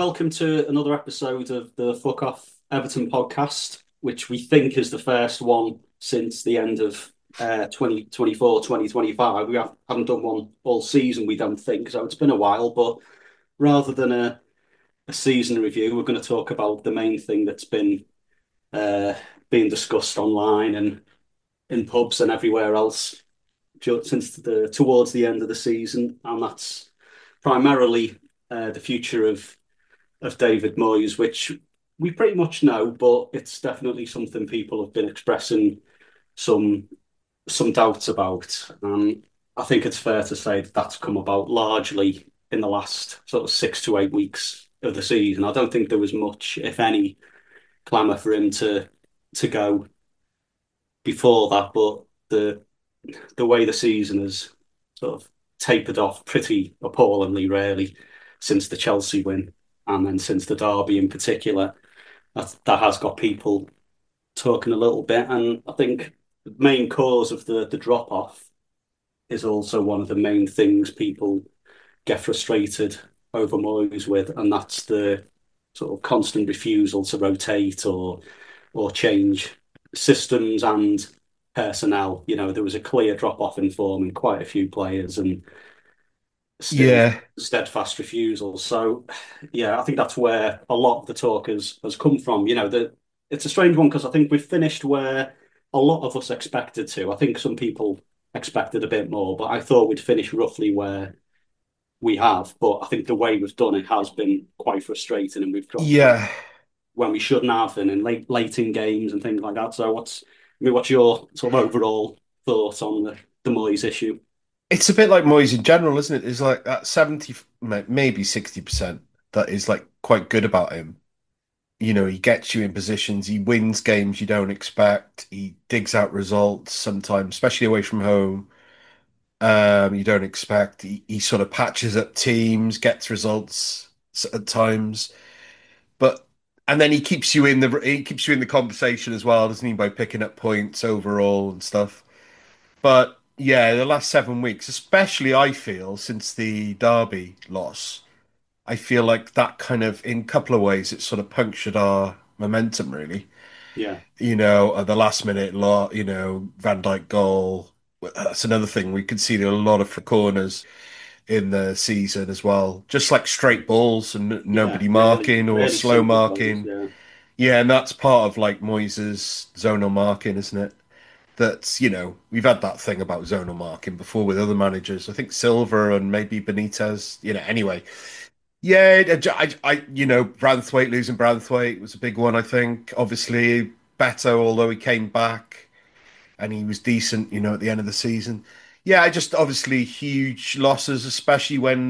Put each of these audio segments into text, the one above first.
welcome to another episode of the Fuck Off Everton podcast, which we think is the first one since the end of 2024, 2025. Haven't done one all season, we don't think, so it's been a while. But rather than a season review, we're going to talk about the main thing that's been uh, being discussed online and in pubs and everywhere else since towards the end of the season, and that's primarily the future of David Moyes, which we pretty much know, but it's definitely something people have been expressing some some doubts about. I think it's fair to say that that's come about largely in the last sort of 6 to 8 weeks of the season. I don't think there was much, if any, clamour for him to go before that, but the way the season has sort of tapered off pretty appallingly, really, since the Chelsea win, and then since the derby in particular, that has got people talking a little bit. And I think the main cause of the drop off is also one of the main things people get frustrated over Moyes with, and that's the sort of constant refusal to rotate or change systems and personnel. You know, there was a clear drop off in form in quite a few players, and still Yeah, steadfast refusal. So, yeah, I think that's where a lot of the talk has come from. It's a strange one because I think we've finished where a lot of us expected to. I think some people expected a bit more, but I thought we'd finish roughly where we have. But I think the way we've done it has been quite frustrating, and we've dropped points yeah. when we shouldn't have, and in late in games and things like that. So, what's your sort of overall thoughts on the Moyes issue? It's a bit like Moyes in general, isn't it? It's like that 70, maybe 60% that is like quite good about him. You know, he gets you in positions, he wins games you don't expect, he digs out results sometimes, especially away from home. You don't expect. He sort of patches up teams, gets results at times, but and then he keeps you in the conversation as well, doesn't he, by picking up points overall and stuff. But yeah, the last 7 weeks, especially I feel since the Derby loss, I feel like that kind of, in a couple of ways, it sort of punctured our momentum, really. Yeah, You know, at the last minute, lot, Van Dijk goal. That's another thing. We conceded a lot of corners in the season as well, just like straight balls and yeah, nobody really, marking or really slow simple goals. marking. Yeah, Yeah, and that's part of like Moyes' zonal marking, isn't it? That, we've had that thing about zonal marking before with other managers. I think Silva and maybe Benitez, anyway. Yeah, Branthwaite losing Branthwaite was a big one, I think. Obviously, Beto, although he came back and he was decent, at the end of the season. Yeah, I just obviously huge losses, especially when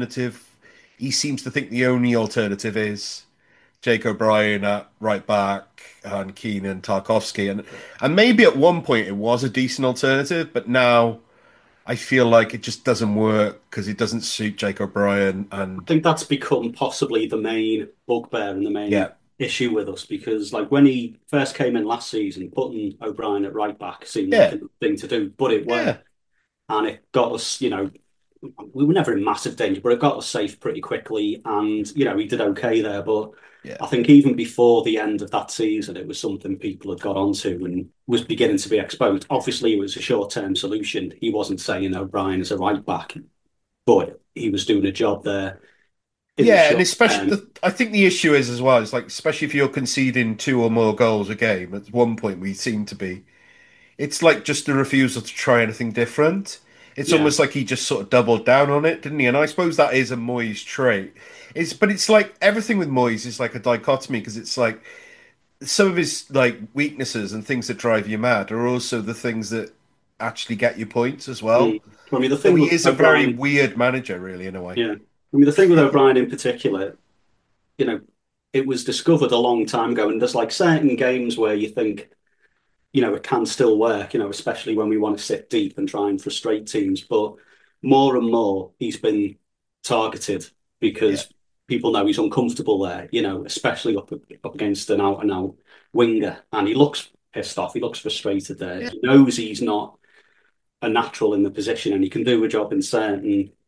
he seems to think the only alternative is Jake O'Brien at right back and Keenan Tarkovsky. And maybe at one point it was a decent alternative, but now I feel like it just doesn't work because it doesn't suit Jake O'Brien. I And think that's become possibly the main bugbear and the main yeah, issue with us because, like, when he first came in last season, putting O'Brien at right back seemed like yeah, a thing to do, but it yeah, worked, and it got us. We were never in massive danger, but it got us safe pretty quickly, and he did okay there. But yeah, I think even before the end of that season, it was something people had got onto and was beginning to be exposed. Obviously, it was a short-term solution. He wasn't saying O'Brien as a right back, but he was doing a job there in the yeah. And short especially, term. I think the issue is as well, is like, especially if you're conceding two or more goals a game, at one point we seem to be. It's like just a refusal to try anything different. It's Yeah. almost like he just sort of doubled down on it, didn't he? And I suppose that is a Moyes trait. But it's like everything with Moyes is like a dichotomy because it's like some of his like weaknesses and things that drive you mad are also the things that actually get you points as well. Mm. I mean, the So thing he with is a very O'Brien, weird manager, really, in a way. yeah. I mean, the thing with O'Brien in particular, you know, it was discovered a long time ago, and there's like certain games where you think, it can still work, especially when we want to sit deep and try and frustrate teams. But more and more, he's been targeted Yeah, because people know he's uncomfortable there, especially up against an out and out winger. And he looks pissed off. He looks frustrated there. yeah, He knows he's not a natural in the position and he can do a job in certain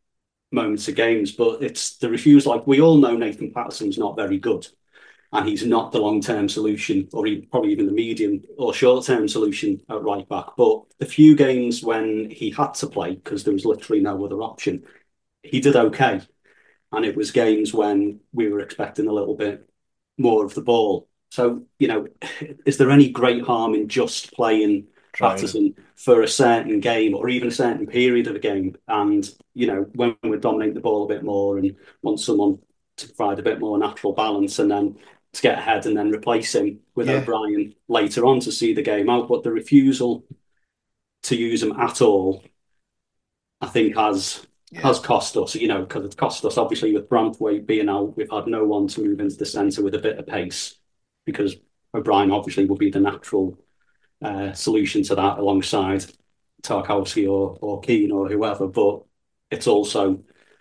moments of games, but it's the refusal. Like we all know, Nathan Patterson's not very good, and he's not the long-term solution, or even, probably even the medium or short-term solution at right back. But the few games when he had to play, because there was literally no other option, he did okay. And it was games when we were expecting a little bit more of the ball. So, is there any great harm in just playing Trying him. Patterson for a certain game or even a certain period of a game? And, when we dominate the ball a bit more and want someone to provide a bit more natural balance and then to get ahead and then replace him with Yeah, O'Brien later on to see the game out. But the refusal to use him at all, I think, yeah. has cost us, because it's cost us obviously with Branthwaite being out, we've had no one to move into the centre with a bit of pace because O'Brien obviously will be the natural solution to that alongside Tarkowski or Keane or whoever. But it's also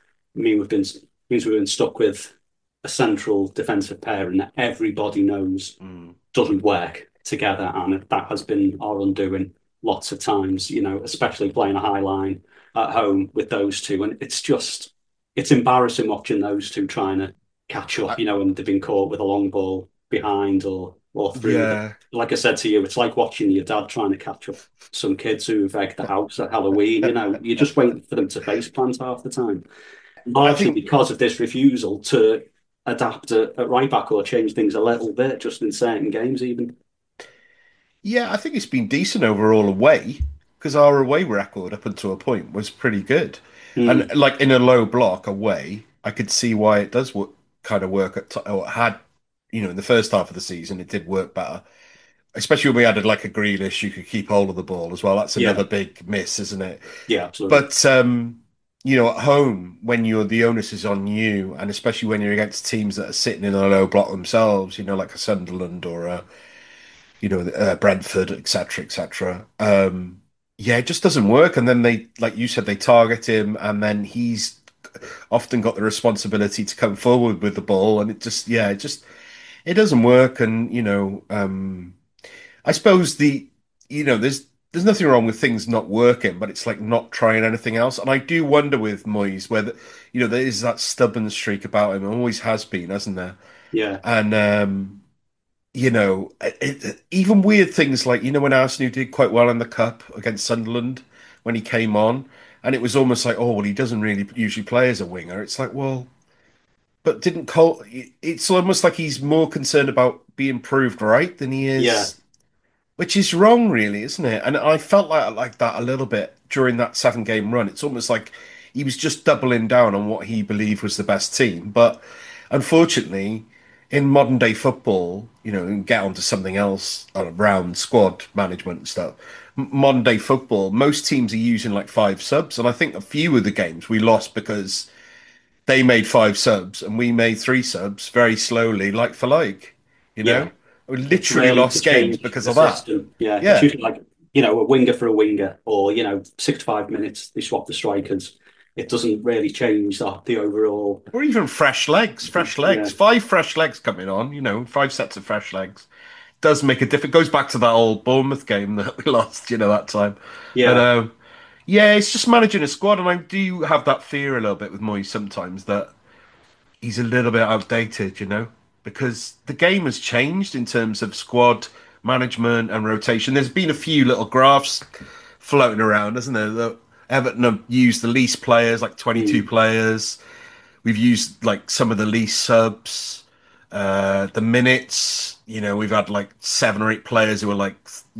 means we've been stuck with a central defensive pairing that everybody knows Mm. doesn't work together, and that has been our undoing lots of times. Especially playing a high line at home with those two, and it's embarrassing watching those two trying to catch up. I, And they've been caught with a long ball behind or through. yeah, Like I said to you, it's like watching your dad trying to catch up some kids who've egged the house at Halloween. You just wait for them to face plant half the time, I largely think. because of this refusal to adapt at right back or change things a little bit, just in certain games, even. Yeah, I think it's been decent overall away because our away record up until a point was pretty good, and Mm, like in a low block away, I could see why it does kind of work or had, in the first half of the season it did work better, especially when we added like a Grealish, you could keep hold of the ball as well. That's yeah, another big miss, isn't it? yeah, absolutely. But at home when the onus is on you, and especially when you're against teams that are sitting in a low block themselves, like a Sunderland or a Brentford, etc., etc. Yeah, it just doesn't work. And then they, like you said, they target him, and then he's often got the responsibility to come forward with the ball, and it doesn't work. And I suppose there's nothing wrong with things not working, but it's like not trying anything else. And I do wonder with Moyes whether there is that stubborn streak about him, and always has been, hasn't there? Yeah, And even weird things like when Arsenal did quite well in the cup against Sunderland when he came on, and it was almost like, oh well, he doesn't really usually play as a winger. It's like, well, but didn't Cole? It's almost like he's more concerned about being proved right than he yeah, is, which is wrong, really, isn't it? And I felt like that a little bit during that 7 game run. It's almost like he was just doubling down on what he believed was the best team. But unfortunately, in modern day football, and get onto something else around squad management and stuff. Modern day football, most teams are using like 5 subs, and I think a few of the games we lost because they made 5 subs and we made 3 subs very slowly, like for like. You yeah. know, we It's literally rarely to lost games change because the of that. system. Yeah, it's Yeah. usually like, a winger for a winger or, 65 minutes, they swap the strikers. It doesn't really change the overall. Or even fresh legs, fresh legs. Yeah, 5 fresh legs coming on, 5 sets of fresh legs does make a difference. Goes back to that old Bournemouth game that we lost, that time. And yeah, yeah, it's just managing a squad, and I do have that fear a little bit with Moyes sometimes that he's a little bit outdated, because the game has changed in terms of squad management and rotation. There's been a few little graphs floating around, hasn't there? That Everton have used the least players, like 22 mm, players. We've used like some of the least subs. The minutes, we've had like 7 or 8 players who are like,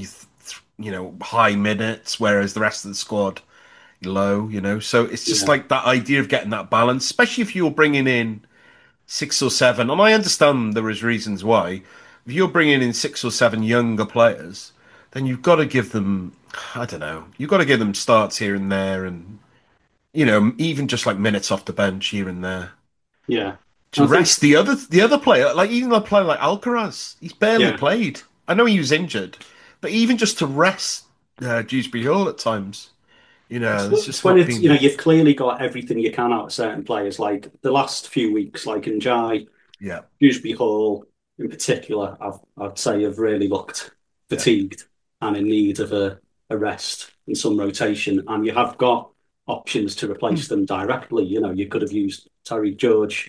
high minutes, whereas the rest of the squad low, So it's just yeah, like that idea of getting that balance, especially if you're bringing in 6 or 7. And I understand there is reasons why. If you're bringing in 6 or 7 younger players, then you've got to give them, I don't know, you've got to give them starts here and there, and even just like minutes off the bench here and there yeah. to I think, rest the other player. Like even a player like Alcaraz, he's barely yeah. played. I know he was injured, but even just to rest Dewsbury Hall at times, there's It's just when not it's, been. you've clearly got everything you can out of certain players. Like the last few weeks, like in Jai, Yeah, Dewsbury Hall in particular, I'd say have really looked yeah, fatigued and in need of a rest and some rotation. And you have got options to replace them directly. You know, you could have used Tyreek George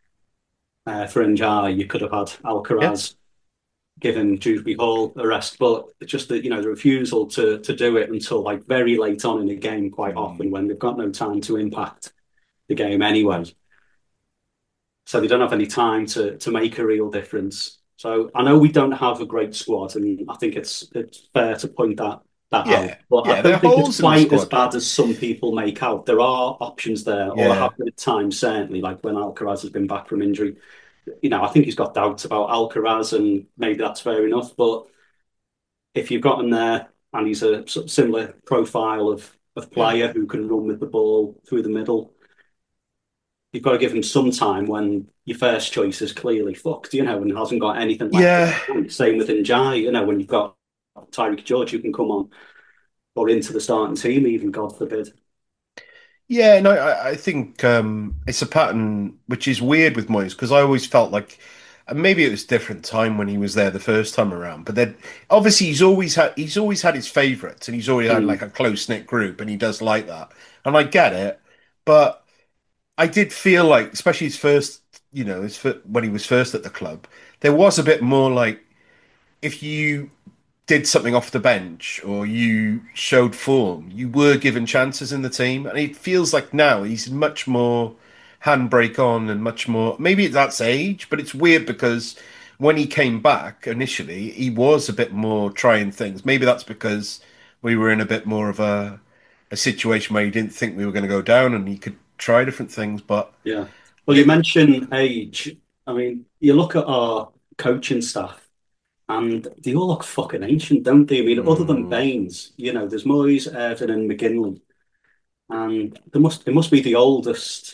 for Njai. You could have had Yeah. Alcaraz given Dewsbury Hall a rest, but it's just that the refusal to do it until like very late on in the game, quite often Mm. when they've got no time to impact the game anyway. So they don't have any time to make a real difference. So I know we don't have a great squad, and I think it's fair to point that out. Yeah. But I Yeah. There don't are think it's holes in the quite as squad. bad as some people make out. There are options there, or there Yeah. have been at times, certainly, like when Alcaraz has been back from injury. I think he's got doubts about Alcaraz, and maybe that's fair enough. But if you've got him there and he's a sort of similar profile of Yeah. player who can run with the ball through the middle, you've got to give him some time when your first choice is clearly fucked, and hasn't got anything left at Yeah. the tank. Same with Njai, when you've got Tyreek George who can come on or into the starting team, even God forbid. Yeah, no, I think it's a pattern which is weird with Moyes because I always felt like and maybe it was a different time when he was there the first time around, but then obviously he's always had his favourites and he's always had Mm, like a close knit group and he does like that, and I get it, but I did feel like especially his first, when he was first at the club, there was a bit more like if you did something off the bench or you showed form, you were given chances in the team. And it feels like now he's much more handbrake on and much more. Maybe that's age, but it's weird because when he came back initially, he was a bit more trying things. Maybe that's because we were in a bit more of a situation where he didn't think we were going to go down and he could try different things. But yeah. Well, you it, mentioned age. I mean, you look at our coaching staff and they all look fucking ancient, don't they? I mean, other than mm, Baines, there's Moyes, Irvine, and McGinley, and it must be the oldest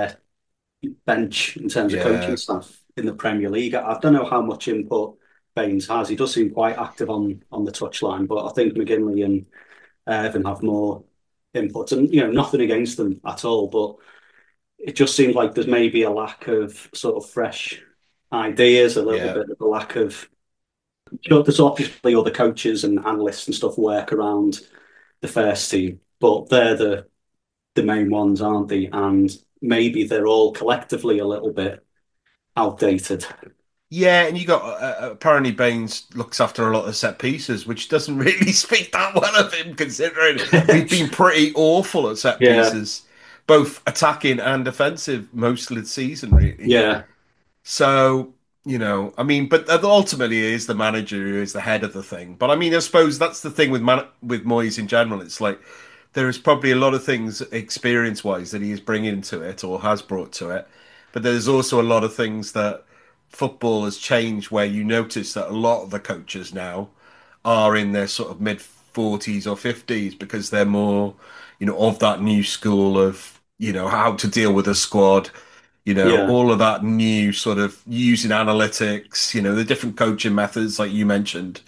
bench in terms of coaching yeah, staff in the Premier League. I don't know how much input Baines has. He does seem quite active on the touchline, but I think McGinley and Irvine have more input, and nothing against them at all, but it just seems like there's maybe a lack of sort of fresh ideas, a little yeah. bit of a lack of. There's obviously other coaches and analysts and stuff work around the first team, but they're the main ones, aren't they? And maybe they're all collectively a little bit outdated. Yeah, and you got apparently Baines looks after a lot of set pieces, which doesn't really speak that well of him, considering we've been pretty awful at set Yeah, pieces, both attacking and defensive most of the season, really. yeah, So, I mean, but ultimately he is the manager who is the head of the thing. But I mean, I suppose that's the thing with Moyes in general. It's like there is probably a lot of things experience-wise that he is bringing to it or has brought to it, but there's also a lot of things that football has changed where you notice that a lot of the coaches now are in their sort of mid 40s or 50s because they're more, of that new school of, how to deal with a squad, yeah, all of that new sort of using analytics, the different coaching methods like you mentioned.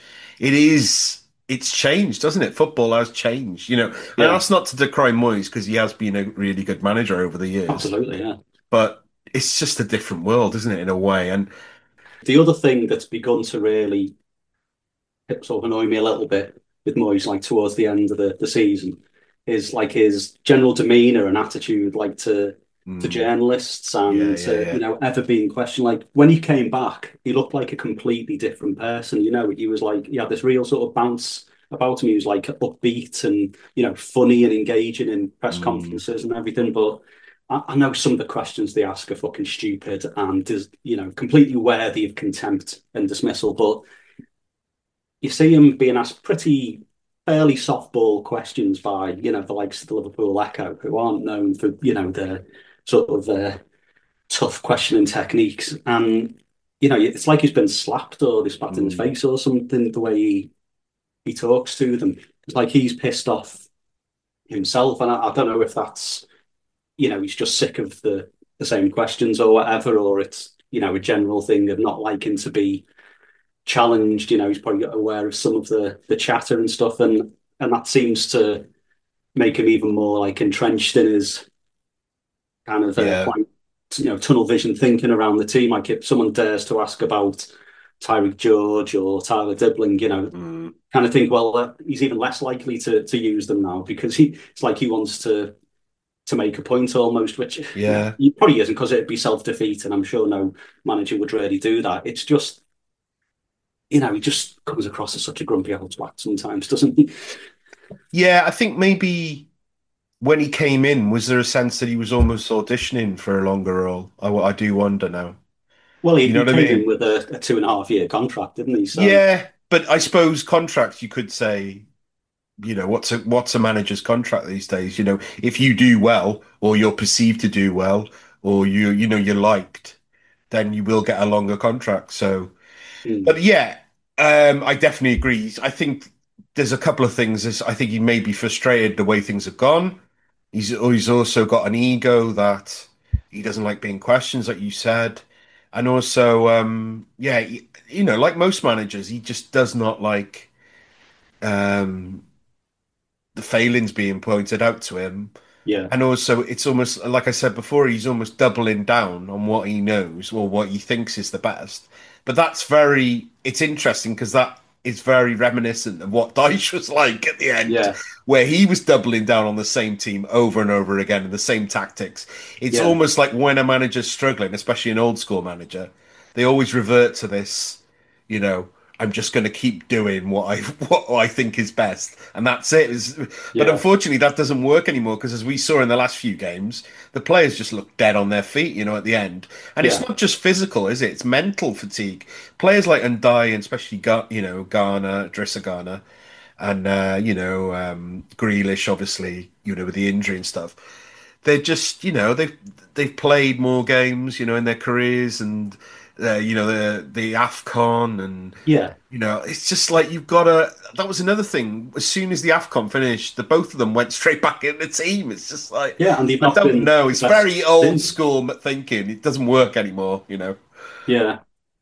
It's changed, doesn't it? Football has changed, and yeah, that's not to decry Moyes because he has been a really good manager over the years, absolutely, yeah. but it's just a different world, isn't it, in a way? And The other thing that's begun to really sort of annoy me a little bit with Moyes, like towards the end of the season, is like his general demeanor and attitude, like to mm, journalists yeah, and yeah, to yeah. ever being questioned. Like when he came back, he looked like a completely different person. He was like he had this real sort of bounce about him. He was like upbeat and funny and engaging in press Mm, conferences and everything. But I know some of the questions they ask are fucking stupid and is completely worthy of contempt and dismissal. But you see him being asked pretty fairly softball questions by the likes of the Liverpool Echo, who aren't known for their sort of tough questioning techniques, and it's like he's been slapped or they spat in his mm. face or something. The way he talks to them, it's like he's pissed off himself, and I don't know if that's he's just sick of the same questions or whatever, or it's a general thing of not liking to be challenged. He's probably aware of some of the chatter and stuff, and that seems to make him even more like entrenched in his kind of Yeah. quite tunnel vision thinking around the team. Like if someone dares to ask about Tyreek George or Tyler Dibling, Mm. kind of think, well, he's even less likely to use them now because it's like he wants to to make a point almost, which Yeah. he probably isn't because it'd be self-defeating. I'm sure no manager would really do that. It's just, he just comes across as such a grumpy old twat sometimes, doesn't he? Yeah, I think maybe when he came in, was there a sense that he was almost auditioning for a longer role? I do wonder now. Well, he, You know he what I came in mean? with a 2.5 year contract, didn't he? So, Yeah, but I suppose contracts you could say, what's a manager's contract these days? If you do well or you're perceived to do well or you're liked, then you will get a longer contract. So, mm, but yeah, I definitely agree. I think there's a couple of things. I think he may be frustrated the way things have gone. He's also got an ego that he doesn't like being questioned, like you said, and also, yeah, like most managers, he just does not like um, the failings being pointed out to him. yeah, And also, it's almost like I said before, he's almost doubling down on what he knows or what he thinks is the best. But it's interesting because that is very reminiscent of what Dyche was like at the end, yeah, where he was doubling down on the same team over and over again and the same tactics. It's yeah, almost like when a manager's struggling, especially an old school manager, they always revert to this, you know, I'm just going to keep doing what I think is best, and that's it. But yeah, unfortunately, that doesn't work anymore because, as we saw in the last few games, the players just look dead on their feet, at the end. And it's yeah, not just physical, is it? It's mental fatigue. Players like Ndai and especially Garner, Drissa Garner, and Grealish, obviously, with the injury and stuff. They're just, they've played more games, in their careers, and the AFCON, and yeah, it's just like you've got to. That was another thing. As soon as the AFCON finished, the both of them went straight back in the team. It's just like yeah. And they've I not don't been know. the It's best very old since. school thinking. It doesn't work anymore. Yeah.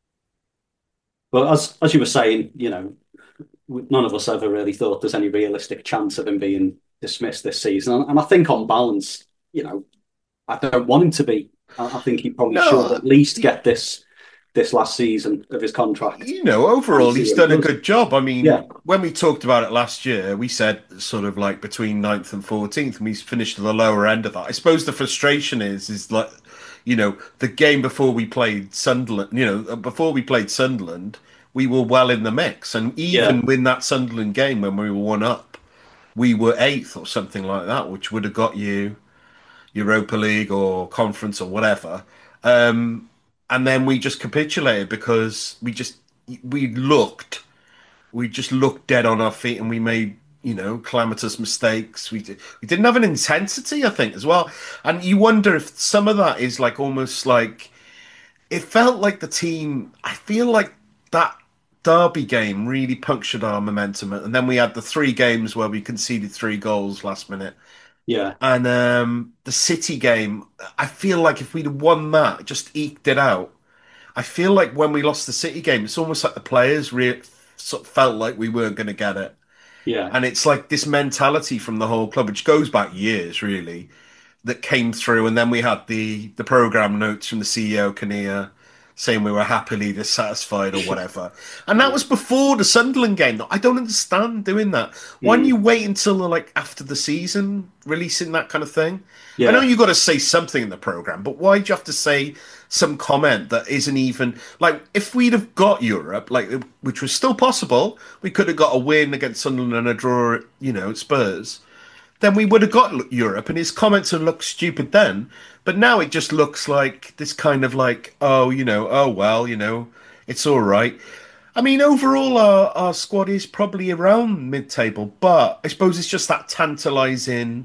But as you were saying, none of us ever really thought there's any realistic chance of him being dismissed this season. And I think on balance, I don't want him to be. I think he probably should No, at least get this last season of his contract and overall, see he's what he done a does. good job. I Yeah, mean, when we talked about it last year, we said sort of like between ninth and 14th, and we finished at the lower end of that. I suppose the frustration is like, the game before we played Sunderland, we were well in the mix. And yeah, even in that Sunderland game when we were one up, we were eighth or something like that, which would have got you Europa League or conference or whatever. Um, and then we just capitulated because we looked we just looked dead on our feet and we made calamitous mistakes. We didn't have an intensity, I think, as well. And you wonder if some of that is like almost like it felt like the team. I feel like that Derby game really punctured our momentum, and then we had the three games where we conceded three goals last minute. yeah, And the City game, I feel like if we'd have won that, just eked it out. I feel like when we lost the City game, it's almost like the players sort of felt like we weren't going to get it. yeah, And it's like this mentality from the whole club, which goes back years, really, that came through. And then we had the program notes from the CEO, Kinnear, saying we were happily dissatisfied or whatever. And that yeah, was before the Sunderland game. I don't understand doing that. Why don't mm, you wait until like after the season, releasing that kind of thing? I know yeah, you've got to say something in the program, but why do you have to say some comment that isn't even like if we'd have got Europe, like which was still possible, we could have got a win against Sunderland and a draw, at Spurs, then we would have got Europe, and his comments would look stupid then. But now it just looks like this kind of like, oh, oh well, it's all right. I mean, overall, our squad is probably around mid-table, but I suppose it's just that tantalizing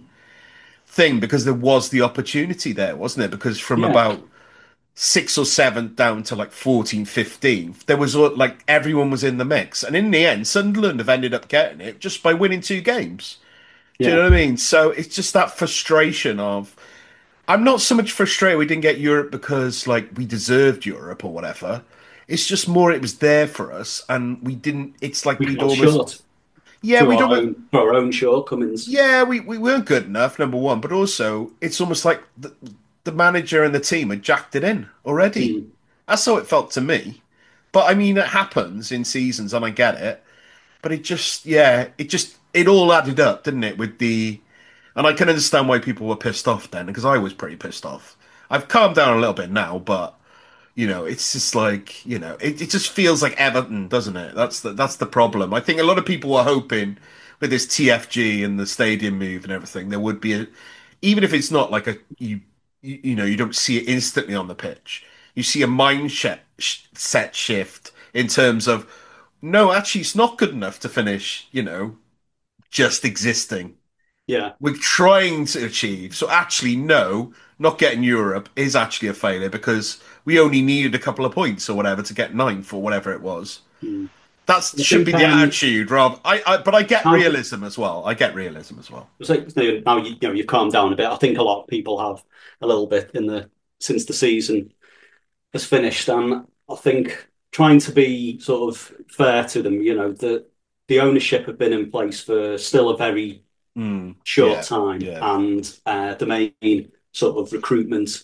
thing because there was the opportunity there, wasn't it? Because from yeah, about sixth or seventh down to like 14th, 15th, there was like everyone was in the mix. And in the end, Sunderland have ended up getting it just by winning two games. Do you yeah, know what I mean? So it's just that frustration of I'm not so much frustrated we didn't get Europe because like we deserved Europe or whatever. It's just more it was there for us and we didn't it's like we we'd fell almost short yeah, through we'd our almost own through our own shortcomings. we weren't good enough, number one, but also it's almost like the manager and the team had jacked it in already. Mm, That's how it felt to me. But I mean it happens in seasons and I get it. But it just it all added up, didn't it, with the And I can understand why people were pissed off then, because I was pretty pissed off. I've calmed down a little bit now, but it's just like, it just feels like Everton, doesn't it? That's the problem. I think a lot of people were hoping with this TFG and the stadium move and everything, there would be even if it's not like you don't see it instantly on the pitch. You see a set shift in terms of, no, actually, it's not good enough to finish, just existing. Yeah. We're trying to achieve. So actually, no, not getting Europe is actually a failure because we only needed a couple of points or whatever to get ninth or whatever it was. Mm. That I should think be the attitude, rather. But I get now, realism as well. I get realism as well. so now you've calmed down a bit. I think a lot of people have a little bit in the since the season has finished, and I think trying to be sort of fair to them, the ownership have been in place for still a very short Yeah, time, yeah, and the main sort of recruitment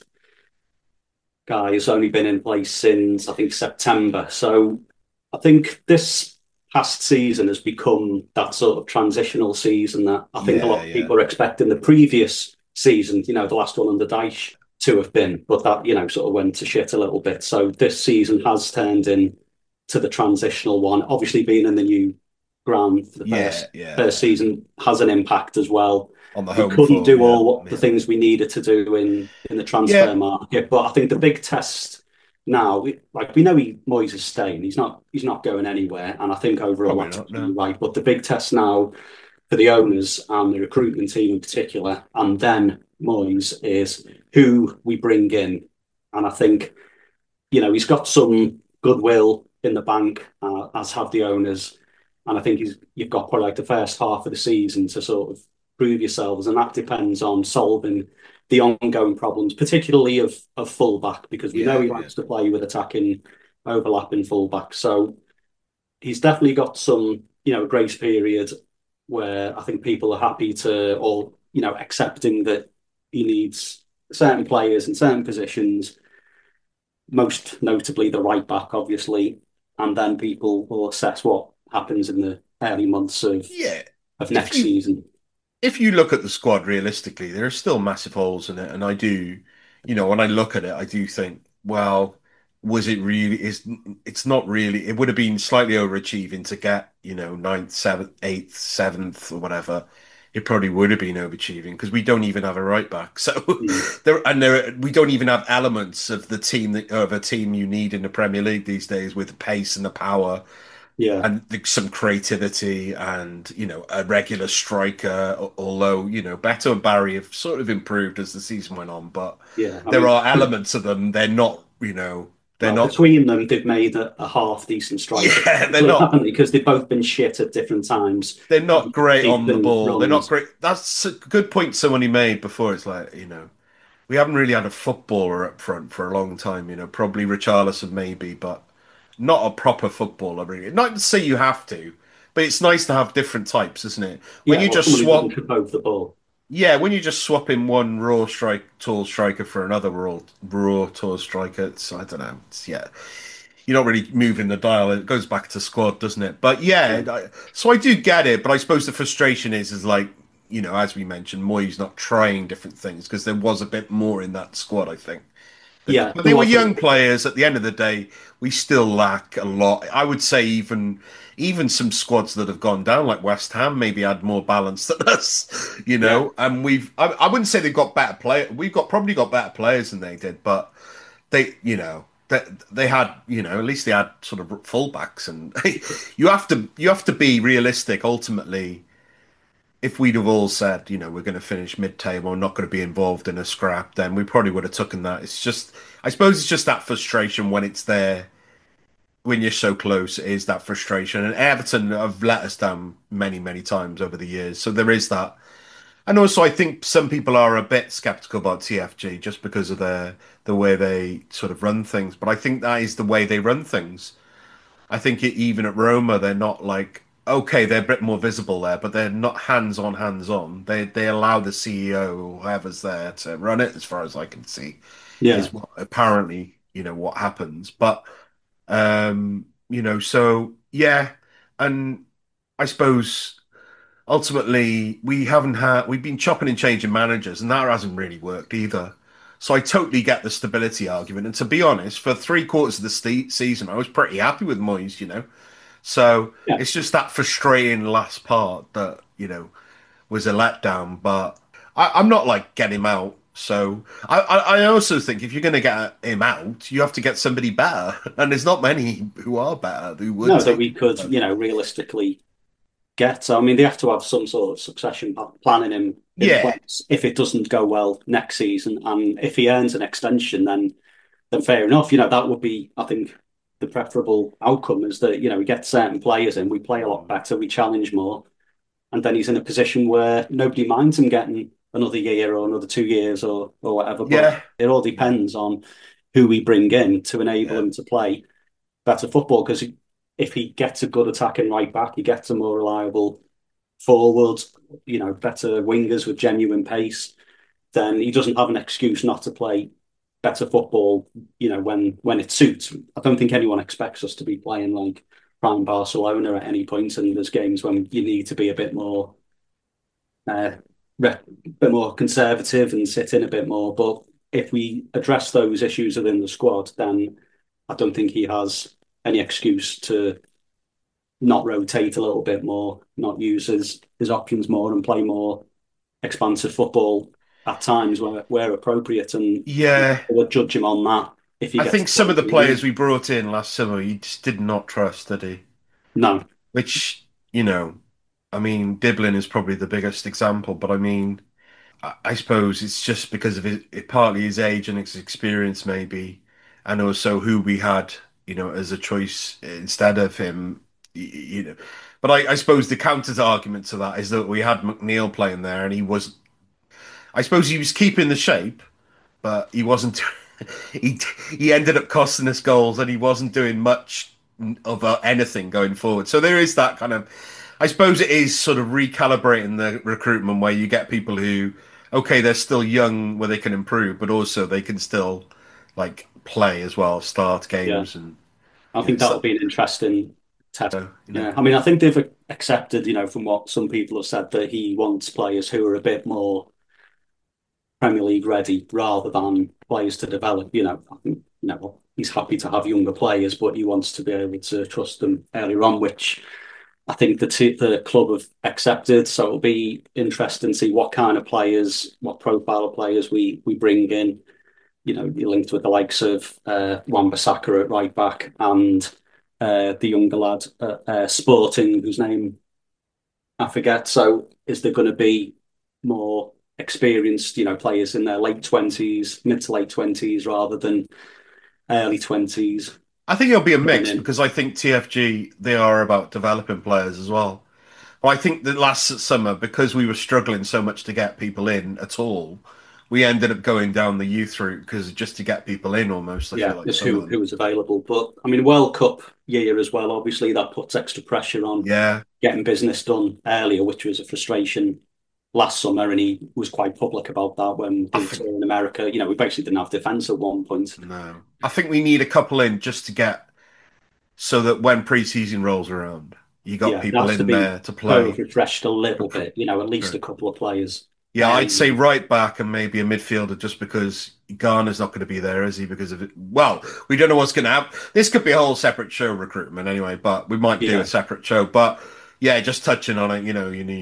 guy has only been in place since I think September. So I think this past season has become that sort of transitional season that I think a yeah, lot of yeah, people are expecting the previous season, the last one under Dyche to have been, but that, sort of went to shit a little bit. So this season has turned in to the transitional one. Obviously being in the new ground for the yeah, first yeah. season has an impact as well. On the We home couldn't form, do yeah, all what the yeah, things we needed to do in the transfer yeah. market, but I think the big test now, we know Moyes is staying. He's not going anywhere, and I think overall Probably that's not. No. right. But the big test now for the owners and the recruitment team in particular, and then Moyes is who we bring in, and I think he's got some goodwill in the bank, as have the owners. And I think you've got probably like the first half of the season to sort of prove yourselves, and that depends on solving the ongoing problems, particularly of fullback, because we know Yeah, he yeah, likes to play with attacking, overlapping fullback. So he's definitely got some, grace period where I think people are happy to, or accepting that he needs certain players in certain positions, most notably the right back, obviously, and then people will assess what happens in the early months yeah. of If next you season. if you look at the squad realistically, there are still massive holes in it, and I do, when I look at it, I do think, well, was it really? It's not really. It would have been slightly overachieving to get, ninth, seventh, eighth, seventh, or whatever. It probably would have been overachieving because we don't even have a right back. So Mm. we don't even have elements of the of a team you need in the Premier League these days with the pace and the power Yeah, and some creativity and a regular striker. Although Beto and Barry have sort of improved as the season went on, but yeah. I there mean, are elements of them. They're not, they're well, not. between them, they've made a half decent striker, Yeah, they're basically, not. haven't they? Because they've both been shit at different times, They're not great deep on the in ball. They're not runs. great. That's a good point somebody made before. It's like we haven't really had a footballer up front for a long time. Probably Richarlison maybe, but not a proper footballer really. Not to say you have to, but it's nice to have different types, isn't it? When Yeah, you well, just someone who doesn't swap, trip over the ball. yeah, when you just swap in one tall striker for another raw, tall striker, I don't know. Yeah, you're not really moving the dial. It goes back to squad, doesn't it? But yeah, Yeah, so I do get it. But I suppose the frustration is like, as we mentioned, Moyes not trying different things because there was a bit more in that squad, I think. yeah, But there they were was a young little. players. At the end of the day, we still lack a lot. I would say even some squads that have gone down, like West Ham, maybe had more balance than us. Yeah, And I wouldn't say they've got better play. We've got probably got better players than they did, but they had at least they had sort of fullbacks, and you have to be realistic. Ultimately, if we'd have all said, we're going to finish mid-table, we're not going to be involved in a scrap, then we probably would have taken that. It's just, I suppose, it's just that frustration when it's there, when you're so close. It is that frustration, and Everton have let us down many, many times over the years. So there is that, and also I think some people are a bit skeptical about TFG just because of the way they sort of run things. But I think that is the way they run things. I think even at Roma, they're not like, okay, they're a bit more visible there, but they're not hands on, hands on. They allow the CEO or whoever's there to run it, as far as I can see, yeah. is what apparently what happens. But so yeah, and I suppose. ultimately we've been chopping and changing managers, and that hasn't really worked either. So I totally get the stability argument. And to be honest, for three quarters of the season, I was pretty happy with Moyes, you know. So Yeah. it's just that frustrating last part that, was a letdown. But I'm not like get him out. So I also think if you're going to get him out, you have to get somebody better, and there's not many who are better who would No, that take we him. could, So, realistically get. So, I mean, they have to have some sort of succession planning in yeah, place if it doesn't go well next season, and if he earns an extension, then fair enough. That would be, I think, the preferable outcome is that we get certain players in, we play a lot better, we challenge more, and then he's in a position where nobody minds him getting another year or another 2 years or whatever. But yeah, it all yeah, depends on who we bring in to enable yeah. him to play better football. Because if he gets a good attacking right back, he gets a more reliable forward, better wingers with genuine pace, then he doesn't have an excuse not to play better football, when it suits. I don't think anyone expects us to be playing like prime Barcelona at any point, and there's games when you need to be uh, a bit more conservative and sit in a bit more. But if we address those issues within the squad, then I don't think he has any excuse to not rotate a little bit more, not use his options more, and play more expansive football at times where appropriate. And Yeah, we'll judge him on that if he I gets think the some of chance the in the players league. we brought in last summer, he just did not trust, did he? No, Which, you know, I mean, Diblin is probably the biggest example, but I mean, I suppose it's just because of partly his age and his experience, maybe, and also who we had, as a choice instead of him, you know. But I suppose the counter argument to that is that we had McNeil playing there, and I suppose he was keeping the shape, but he wasn't. He he ended up costing us goals, and he wasn't doing much of anything going forward. So there is that kind of. I suppose it is sort of recalibrating the recruitment where you get people who, okay, they're still young where they can improve, but also they can still like play as well, start yeah, games, and I think that'll so, be an interesting test. so, Yeah, I mean, I think they've accepted, from what some people have said, that he wants players who are a bit more Premier League ready rather than players to develop. I think, he's happy to have younger players, but he wants to be able to trust them earlier on, which I think the club have accepted. So it'll be interesting to see what kind of players, what profile of players we bring in. You're linked with the likes of Wan-Bissaka at right back and the younger lad at Sporting, whose name I forget. So is there going to be more experienced, players in their late 20s, mid to late 20s, rather than early 20s I think it'll be a coming mix in? because I think TFG they are about developing players as well. Well, I think that last summer, because we were struggling so much to get people in at all, we ended up going down the youth route because just to get people in almost, I Yeah, feel like is some of who them. was available. But I mean, World Cup year as well. Obviously, that puts extra pressure on Yeah. getting business done earlier, which was a frustration last summer. And he was quite public about that when I they were think touring America. We basically didn't have defence at one point. no. I think we need a couple in just to get so that when pre-season rolls around, you got Yeah, it people has to in be there to kind of play. refreshed a little Recruit. bit. At least a couple of players. Yeah, I'd say Um, right back and maybe a midfielder just because Garner's not going to be there, is he? Because of it. Well, we don't know what's going to happen. This could be a whole separate show recruitment anyway, but we might do a yeah, separate show. But yeah, just touching on it,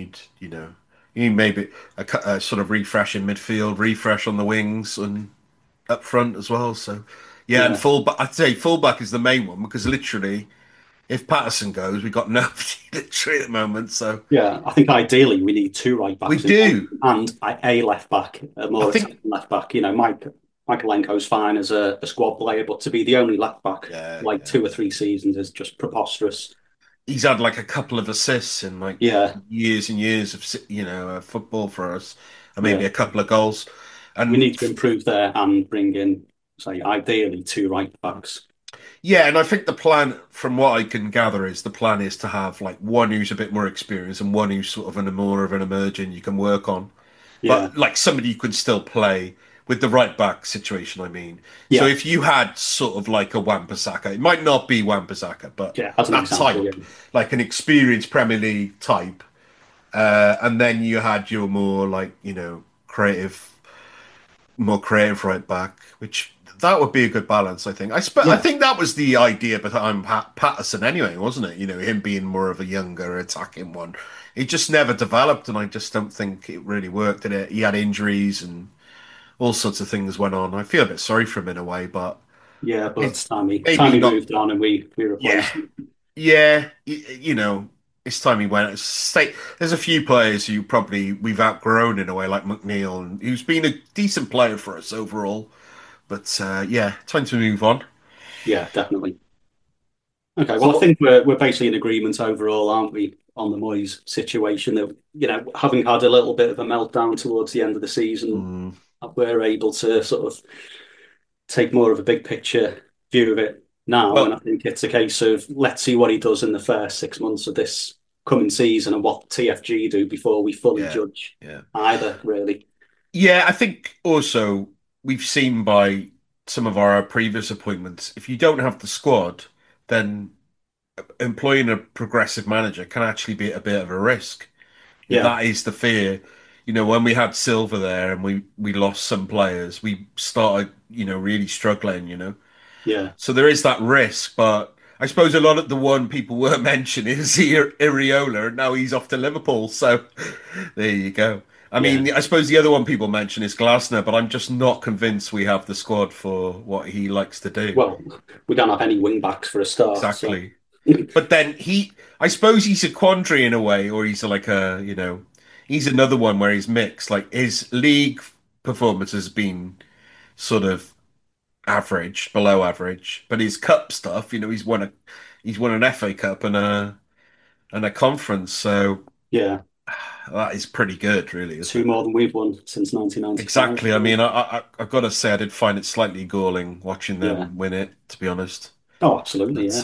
you need maybe a sort of refresh in midfield, refresh on the wings and up front as well. So yeah, and yeah. fullback, I'd say fullback is the main one because literally, if Patterson goes, we've got nobody literally at the moment. So Yeah, I think ideally we need two right we backs in do. and a left back, a I more attacking think. left back. Michaelenko's fine as a squad player, but to be the only left back Yeah, like yeah. 2 or 3 seasons is just preposterous. He's had like a couple of assists in like Yeah, years and years of football for us, and maybe yeah. a couple of goals. We And need to improve there and bring in, say, ideally two right backs. yeah, and I think the plan, from what I can gather, is the plan is to have like one who's a bit more experienced and one who's sort of more of an emerging you can work on, Yeah, but like somebody you could still play with the right back situation. I mean, so yeah, if you had sort of like a Wan-Bissaka, it might not be Wan-Bissaka, but yeah. As an that example, type, yeah, like an experienced Premier League type. And then you had your more like, creative, more creative right back, which that would be a good balance, I think. I Yeah, think that was the idea behind Patterson anyway, wasn't it? Him being more of a younger attacking one. He just never developed, and I just don't think it really worked in it. He had injuries and all sorts of things went on. I feel a bit sorry for him in a way, but yeah, but it, it's time maybe he not. moved on and we Yeah, replaced him. yeah. It's time he went. There's a few players who probably we've outgrown in a way, like McNeil, and who's been a decent player for us overall. But yeah, time to move on. Yeah, definitely. Okay, So well, I what? think we're basically in agreement overall, aren't we, on the Moyes situation that, having had a little bit of a meltdown towards the end of the season, Mm, we're able to sort of take more of a big picture view of it now. And well, I think it's a case of let's see what he does in the first 6 months of this coming season and what TFG do before we fully yeah, judge yeah, either, really. yeah. I think also we've seen by some of our previous appointments, if you don't have the squad, then employing a progressive manager can actually be a bit of a risk. Yeah, That is the fear. When we had Silver there and we lost some players, we started, really struggling, yeah, So there is that risk, but I suppose a lot of the one people were mentioning is Iriola, and now he's off to Liverpool. So there you go. I yeah. mean, I suppose the other one people mention is Glasner, but I'm just not convinced we have the squad for what he likes to do. Well, we don't have any wing backs for a start, so Exactly. But then I suppose he's a quandary in a way, or he's like he's another one where he's mixed. Like his league performance has been sort of average, below average, but his cup stuff, he's won an FA Cup and a conference, so yeah, that is pretty good, really, isn't two it? more than we've won since 1995. Exactly. I So, mean, I've got to say, I did find it slightly galling watching yeah. them win it, to be honest. Oh, absolutely, But yeah.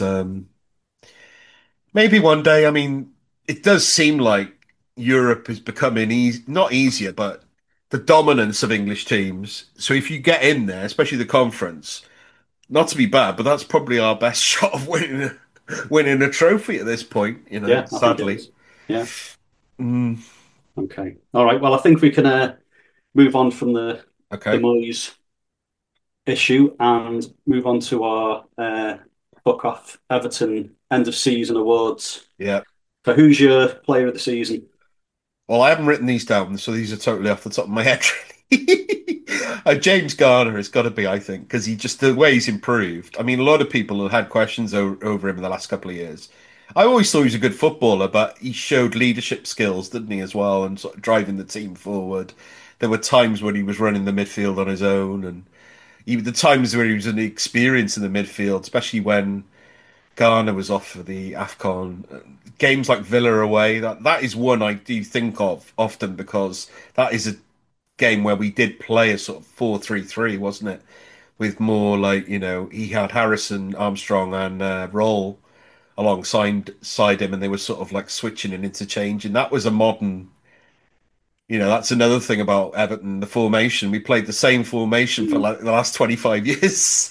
maybe one day. I mean, it does seem like Europe is becoming not easier, but the dominance of English teams. So if you get in there, especially the conference, not to be bad, but that's probably our best shot of winning a trophy at this point, Yeah, I think it sadly. is. Yeah. Mm, Okay. All right. Well, I think we can move on from the okay. Moyes issue and move on to our book off Everton end of season awards. Yeah. So, who's your player of the season? Well, I haven't written these down, so these are totally off the top of my head, really. James Garner has got to be, I think, because the way he's improved. I mean, a lot of people have had questions over him in the last couple of years. I always thought he was a good footballer, but he showed leadership skills, didn't he, as well, and sort of driving the team forward. There were times when he was running the midfield on his own, and even the times where he was an experience in the midfield, especially when Ghana was off for the AFCON. Games like Villa away, that is one I do think of often because that is a game where we did play a sort of 4-3-3, wasn't it? With more like, he had Harrison, Armstrong, and Roll alongside him, and they were sort of like switching and interchanging. That was a modern, that's another thing about Everton, the formation. We played the same formation for Mm, like the last 25 years.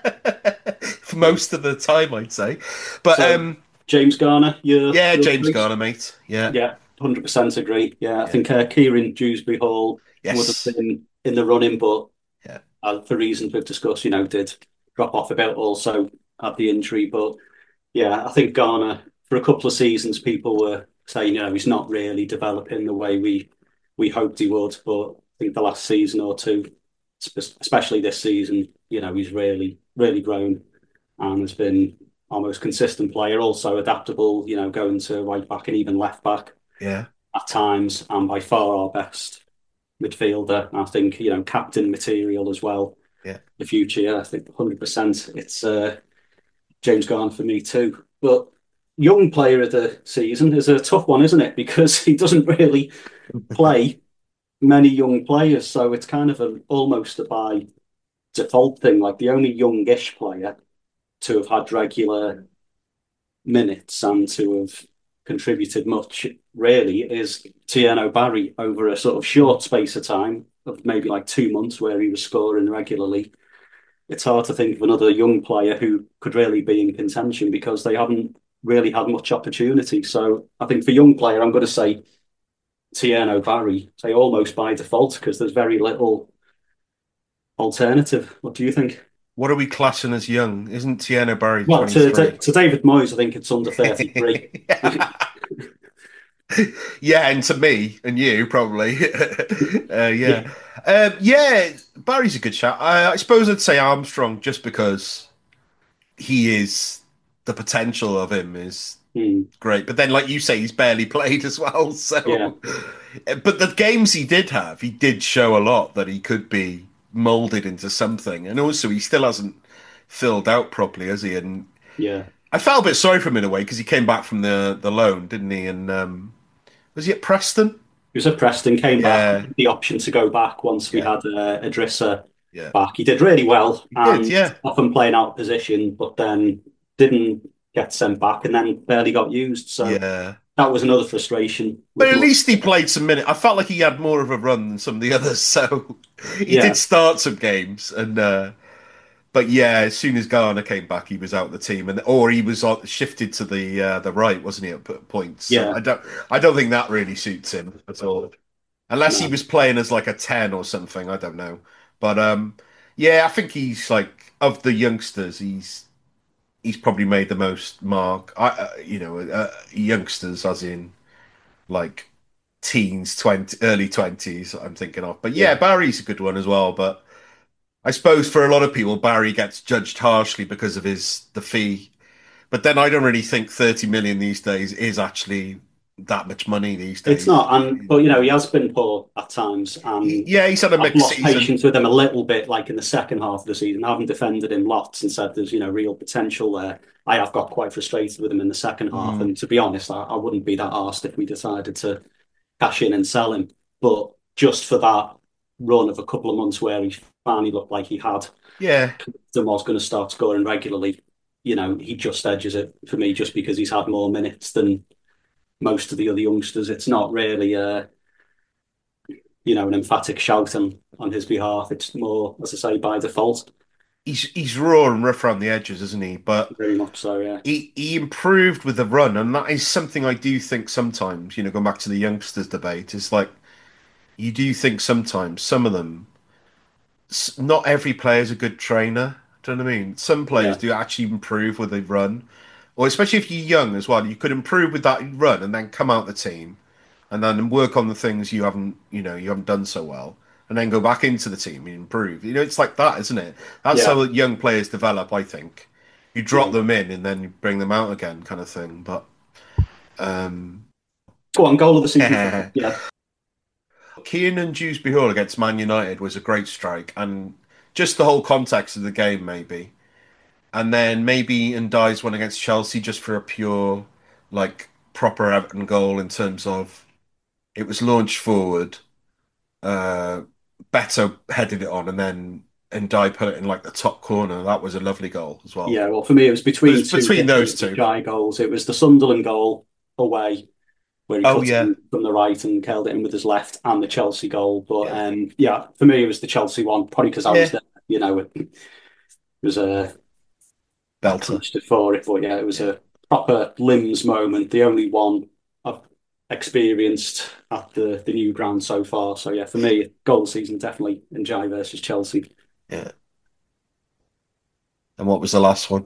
For yeah. most of the time, I'd say. But So, James Garner, yeah, your James choice? Garner, mate. Yeah, Yeah, 100% agree. Yeah, I yeah. think Kieran Dewsbury Hall would have Yes. been in the running, but Yeah. for reasons we've discussed, did drop off a bit. Also had the injury, but yeah, I think Garner for a couple of seasons people were saying, he's not really developing the way we hoped he would. But I think the last season or two, especially this season, he's really grown and has been almost consistent player. Also adaptable, going to right back and even left back Yeah. at times, and by far our best midfielder. I think captain material as well. Yeah. The future, yeah, I think 100%. It's James Garner for me too. But young player of the season is a tough one, isn't it? Because he doesn't really play many young players, so it's kind of almost a by default thing. Like the only youngish player to have had regular minutes and to have contributed much really is Tieno Barry over a sort of short space of time of maybe like 2 months where he was scoring regularly. It's hard to think of another young player who could really be in contention because they haven't really had much opportunity. So I think for young player, I'm going to say Tierno Barry, say almost by default because there's very little alternative. What do you think? What are we classing as young? Isn't Tiana Barry Well, 23? to David Moyes, I think it's under 33. Yeah, and to me and you probably. Yeah. Yeah, Yeah, Barry's a good shout. I suppose I'd say Armstrong just because he is the potential of him is mm, great. But then, like you say, he's barely played as well. yeah, So, but the games he did have, he did show a lot that he could be molded into something. And also, he still hasn't filled out properly, has he? And yeah. I felt a bit sorry for him in a way because he came back from the loan, didn't he? And was he at Preston? He was at Preston, came back, Yeah, the option to go back once we yeah, had Idrissa yeah. back. He did really well He did, and yeah, often playing out of position, but then didn't get sent back and then barely got used. So yeah. that was another frustration But with at Mo. least he played some minutes. I felt like he had more of a run than some of the others, so he did Yeah, start some games. And but yeah, as soon as Garner came back, he was out of the team, and or he was shifted to the right, wasn't he, at points? So yeah, I don't think that really suits him at all, unless he no, was playing as like a 10 or something. I don't know, but yeah, I think he's like of the youngsters, he's probably made the most mark. Youngsters as in like teens, 20, early 20s. I'm thinking of, but yeah, yeah. Barry's a good one as well, but. I suppose for a lot of people, Barry gets judged harshly because of the fee. But then I don't really think 30 million these days is actually that much money these It's days. not, and but he has been poor at times, and Yeah, he's had a I've mixed lost season. patience with him a little bit, like in the second half of the season. I haven't defended him lots and said there's real potential there. I have got quite frustrated with him in the second half, Mm. and to be honest, I wouldn't be that arsed if we decided to cash in and sell him. But just for that run of a couple of months where he finally looked like he had Yeah, and was going to start scoring regularly, he just edges it for me just because he's had more minutes than most of the other youngsters. It's not really an emphatic shout on his behalf. It's more, as I say, by default. he's raw and rough around the edges, isn't he? But Very much so, yeah. he improved with the run, and that is something I do think sometimes, going back to the youngsters debate, is like you do think sometimes some of them not every player is a good trainer. Do you know what I mean? Some players Yeah. do actually improve with a run, or especially if you're young as well. You could improve with that run and then come out the team and then work on the things you haven't done so well, and then go back into the team and improve. It's like that, isn't it? That's Yeah. how young players develop, I think. You drop Yeah. them in and then you bring them out again, kind of thing. But um, Go on, goal of the season for me. yeah. Yeah. Kiernan Dewsbury Hall against Man United was a great strike, and just the whole context of the game, maybe. And then maybe Ndiaye's one against Chelsea just for a pure, like, proper Everton goal in terms of it was launched forward. Uh, Beto headed it on, and then Ndiaye put it in like the top corner. That was a lovely goal as well. Yeah. Well, for me, it was But between it's two between those different two. shy goals. It was the Sunderland goal away, where he Oh cut yeah, in from the right and curled it in with his left, and the Chelsea goal. But yeah, yeah, for me, it was the Chelsea one, probably because I was yeah. there. It was I Belter. punched it for it, but yeah, it was Yeah. a proper limbs moment, the only one I've experienced at the new ground so far. So yeah, for me, goal season definitely Njai versus Chelsea. Yeah. And what was the last one?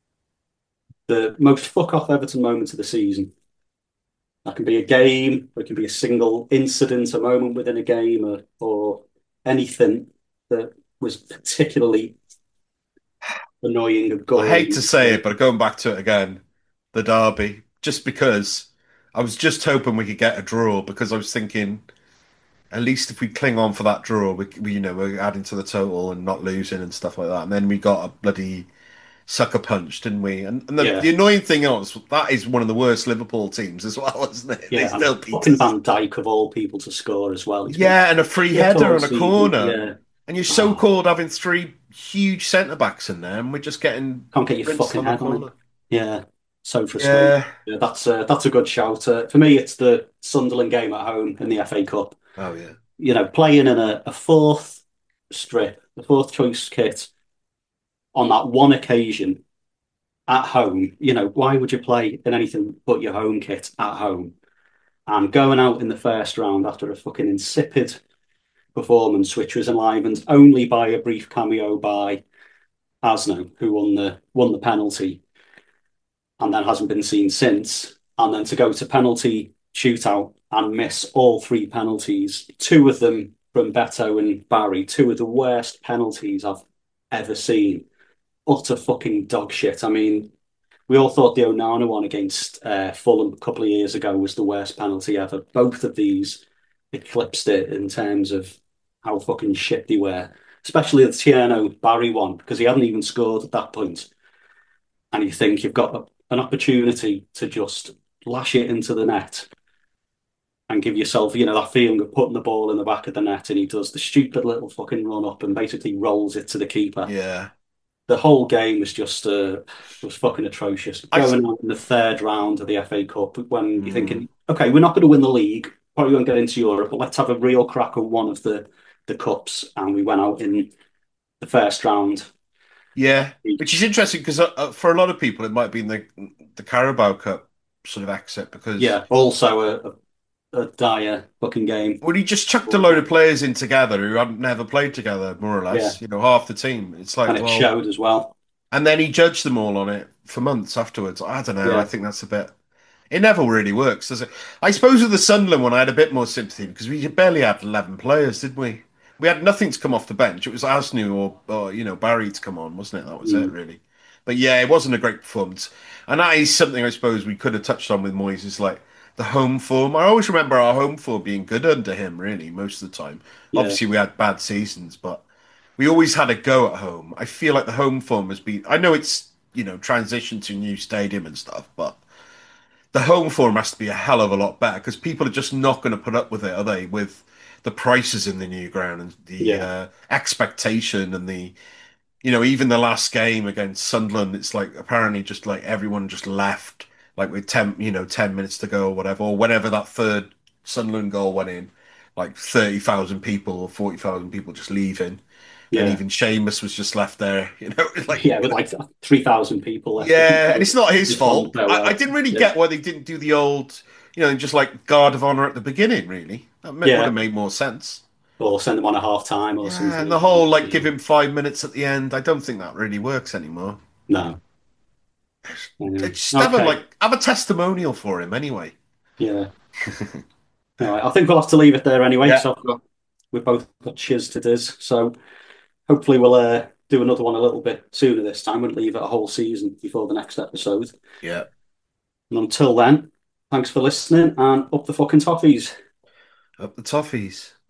The most fuck off Everton moment of the season. That can be a game, or it can be a single incident, a moment within a game, or anything that was particularly annoying or I hate galling. to say it, but going back to it again, the derby, just because I was just hoping we could get a draw because I was thinking at least if we cling on for that draw, we're adding to the total and not losing and stuff like that. And then we got a bloody sucker punch, didn't we? And the Yeah, annoying thing is that is one of the worst Liverpool teams as well, isn't it? They yeah, and still beat fucking us. Van Dijk of all people to score as well. He's been Yeah, and a free shit header all and a season. corner. Yeah. And you're so Oh, called having three huge centre backs in there, and we're just getting can't get your rinsed fucking on the head on it. corner. Yeah. So frustrating. Yeah. Yeah, that's a good shout. For me, it's the Sunderland game at home in the FA Cup. Oh yeah. Playing in a fourth strip, the fourth choice kit on that one occasion at home. Why would you play in anything but your home kit at home? and going out in the first round after a fucking insipid performance, which was enlivened only by a brief cameo by Asno, who won the penalty and then hasn't been seen since. And then to go to penalty shootout and miss all three penalties, two of them from Beto and Barry, two of the worst penalties I've ever seen. Utter fucking dog shit. I mean, we all thought the Onana one against Fulham a couple of years ago was the worst penalty ever. Both of these eclipsed it in terms of how fucking shit they were, especially the Tierno Barry one, because he hadn't even scored at that point. And you think you've got an opportunity to just lash it into the net and give yourself, that feeling of putting the ball in the back of the net. And he does the stupid little fucking run up and basically rolls it to the keeper. Yeah. The whole game was just was fucking atrocious. I Going out in the third round of the FA Cup when you're mm, thinking, okay, we're not going to win the league, probably won't get into Europe, but let's have a real crack at one of the cups. And we went out in the first round. yeah, which is interesting because for a lot of people it might have been the Carabao Cup sort of exit because Yeah, also a dire fucking game. well, he just chucked a load of players in together who hadn't never played together, more or Yeah, less. Half the team. It's and like, it well, showed as well. and then he judged them all on it for months afterwards. I don't know. I Yeah, think that's a bit. It never really works, does it? I suppose with the Sunderland one, I had a bit more sympathy because we barely had 11 players, did we? We had nothing to come off the bench. It was Asnu or Barry to come on, wasn't it? That was it, mm, really. But yeah, it wasn't a great performance. And that is something I suppose we could have touched on with Moyes is like the home form. I always remember our home form being good under him, really, most of the time. yeah, Obviously, we had bad seasons, but we always had a go at home. I feel like the home form has been. I know it's transition to new stadium and stuff, but the home form has to be a hell of a lot better because people are just not going to put up with it, are they? With the prices in the new ground and the yeah, expectation and even the last game against Sunderland, it's like apparently just like everyone just left like with 10 minutes to go or whatever, or whenever that third Sunderland goal went in, like 30,000 people or 40,000 people just leaving. And yeah, even Seamus was just left there, like yeah, with like 3,000 people left. yeah, and it's not his Just on fault. I farewell. didn't really Yeah, get why they didn't do the old, just like guard of honor at the beginning, really. Would yeah, have made more sense. or send them on a half time or Yeah, something. and the whole like give him 5 minutes at the end, I don't think that really works anymore. No. Just Okay. have a testimonial for him anyway. Yeah. All right. I think we'll have to leave it there anyway. Yeah, So we've both got shiz to diz. So hopefully we'll do another one a little bit sooner this time and leave it a whole season before the next episode. yeah. And until then, thanks for listening and up the fucking toffees. Up the toffees.